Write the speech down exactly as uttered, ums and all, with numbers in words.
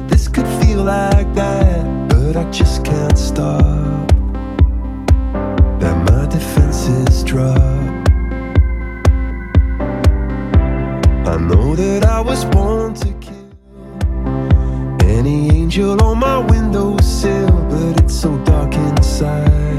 that this could feel like that, but I just can't stop. That my defenses drop. I know that I was born to kill any angel on my windowsill, but it's so dark inside.